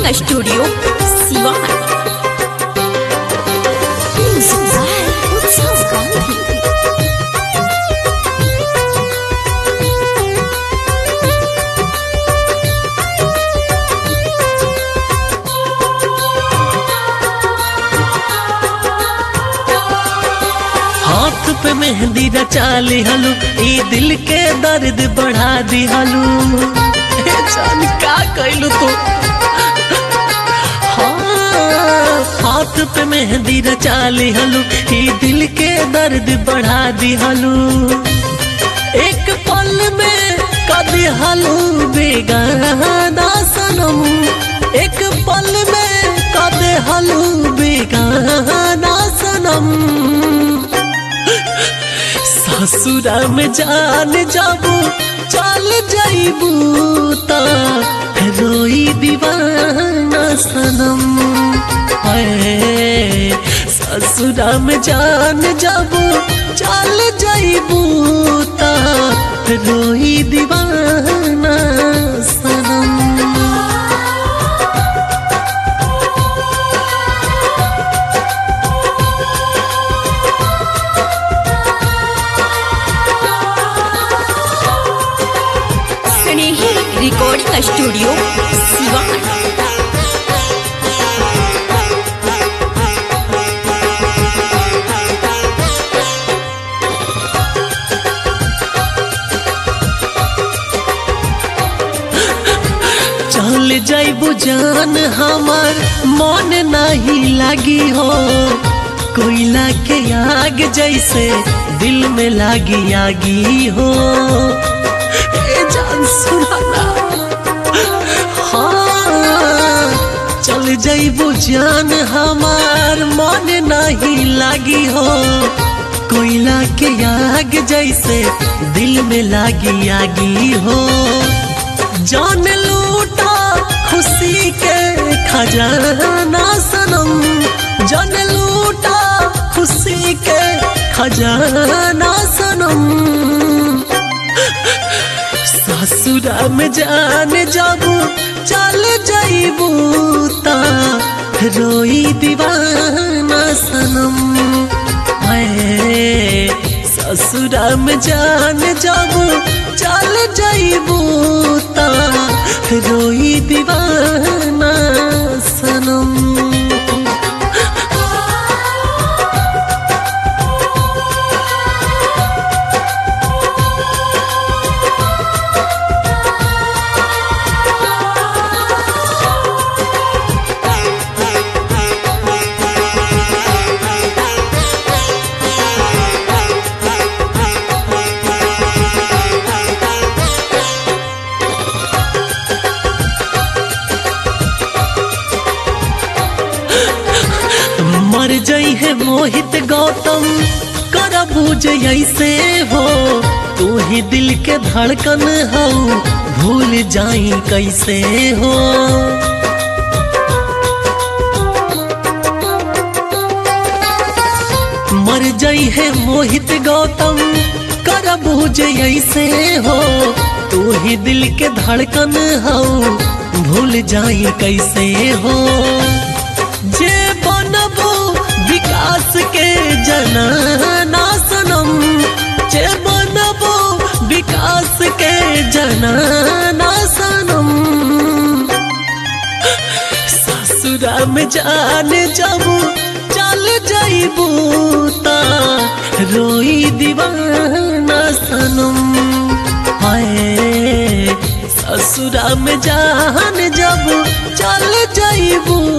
Recording studio Siwan. हाथ पे मेहंदी रचा लिहलू, ई दिल के दर्द बढ़ा दिहलू। जान का कैलू तू? हाँ, हाथ पे मेहंदी रचा लिहलू, ई दिल के दर्द बढ़ा दिहलू। एक पल में कदी हलू बेगाना सनम, एक पल में कदी हलू बेगाना सनम। ससुरा में जान जाबू चल जाइबू ता रोई दीवाना सनम। ससुरा में जान जाबू चल जाइबू ता रोई दीवाना सनम। Recording studio Siwan. चल जाइबू जान हमार मन नहीं लगी हो, कोयला के आग जैसे दिल में लागी आगी हो। जान सुनाना, हाँ चल जाइबू जान हमार मन नहीं लगी हो, कोयला के आग जैसे दिल में लागी आगी हो। जान लूटा खुशी के खजाना सनम, जान लूटा खुशी के खजाना सनम। ससुरा में जान जाबू चल जाइबू ता रोई दीवाना सनम। ससुरा में जान जाबू चल जाइबू ता रोई दीवाना सनम। मर जाई है मोहित गौतम कर बूझ ऐसे हो, तू ही दिल के धड़कन हो भूल जाई कैसे हो। मर जाई है मोहित गौतम कर बूझ ऐसे हो, तू ही दिल के धड़कन हो भूल जाई कैसे हो। जे बनबू विकास के जनाना सनम, जे बनबू विकास के जनाना सनम। ससुरा में जान जाबू चल जाइबू ता रोई दीवाना सनम। ससुरा में जान जाबू चल जाइबू